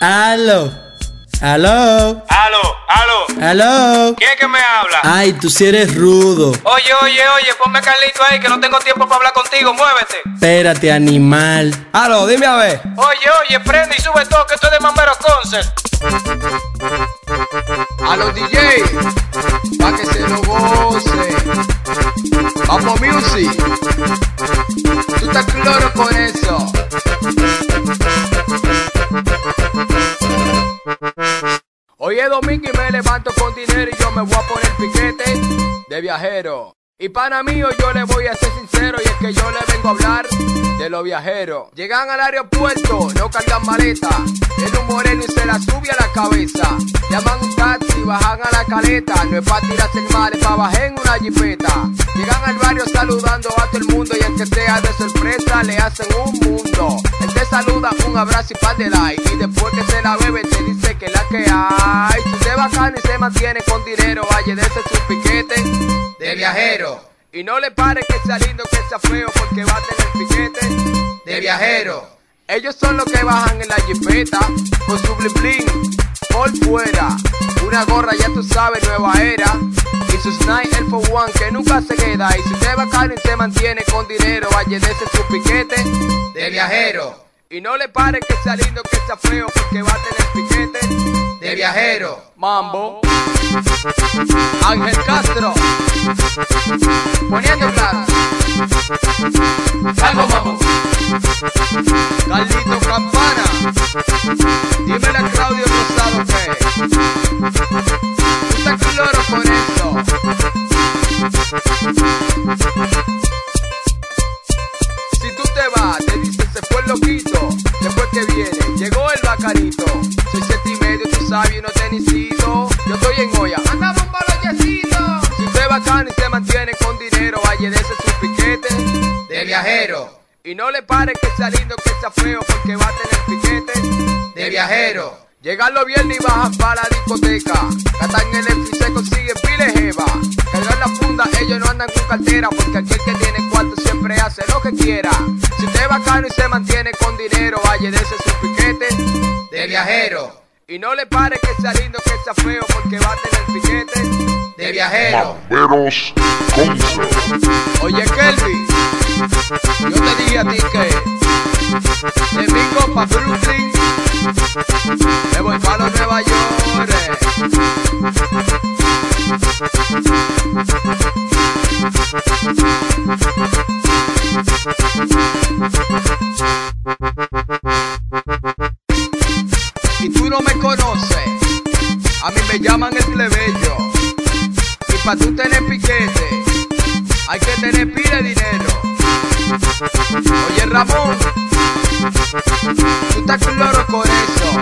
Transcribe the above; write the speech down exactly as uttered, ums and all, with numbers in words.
Aló. Aló. Aló, aló. Aló. ¿Quién es que me habla? Ay, tú sí eres rudo. Oye, oye, oye, ponme Carlito ahí que no tengo tiempo para hablar contigo, muévete. Espérate, animal. Aló, dime a ver. Oye, oye, prende y sube todo que esto es de Mamero Concert. A los D J, pa' que se lo goce. Vamos music. Tú estás claro con eso. Hoy es domingo y me levanto con dinero y yo me voy a poner piquete de viajero. Y pana mío yo le voy a ser sincero y es que yo le vengo a hablar de los viajeros. Llegan al aeropuerto, no cargan maleta, en un moreno y se la sube a la cabeza. Llaman un taxi, bajan a la caleta, no es pa' tirarse el mar, es pa' bajar en una jipeta. Llegan al barrio saludando a todo el mundo y aunque sea de sorpresa le hacen un mundo. Él te saluda, un abrazo y par de like y después que se la bebe te dice que la que hay. Si usted bacano y se mantiene con dinero, vaya de ese su piquete de viajero. Y no le pare que sea lindo, que sea feo, porque va a tener piquete de viajero. Ellos son los que bajan en la jipeta con su blin blin por fuera. Una gorra ya tú sabes, nueva era. Y sus Nike Air Force One que nunca se queda. Y si usted es bacano y se mantiene con dinero, vaya de ese su piquete de viajero. Y no le pare que sea lindo, que sea feo, porque va a tener piquete de viajero. Mambo Ángel Castro poniendo claro. Salvo mambo Carlito Campana. Dímele a Claudio Rosado que tú estás claro con eso. Si tú te vas, te dicen se fue el loquito. Después que viene, llegó el bacanito. Soy siete y medio, tú sabes, y no tenisito. Yo estoy en olla, andamos un baloyecito. Si usted es bacano y se mantiene con dinero, vaya de ese su piquete de viajero. Y no le pare que sea lindo, que sea feo, porque va a tener piquete de viajero. Llegan los viernes y bajan para la discoteca. Gastan el F y se consiguen pile jeva. Cargan la funda, ellos no andan con cartera, porque aquel que tiene cuarto siempre hace lo que quiera. Si usted es bacano y se mantiene con dinero, vaya de ese su piquete de viajero. Y no le pare que sea lindo, que sea feo, porque va a tener piquete de viajero. Mameros Concert. Oye Kelvin, yo te dije a ti que de Mingo pa' Brooklyn me voy pa' los Nueva York. Y tú no me conoces, a mí me llaman el plebeyo. Y pa' tú tener piquete hay que tener pila de dinero. Oye Ramón, tú estás claro con eso.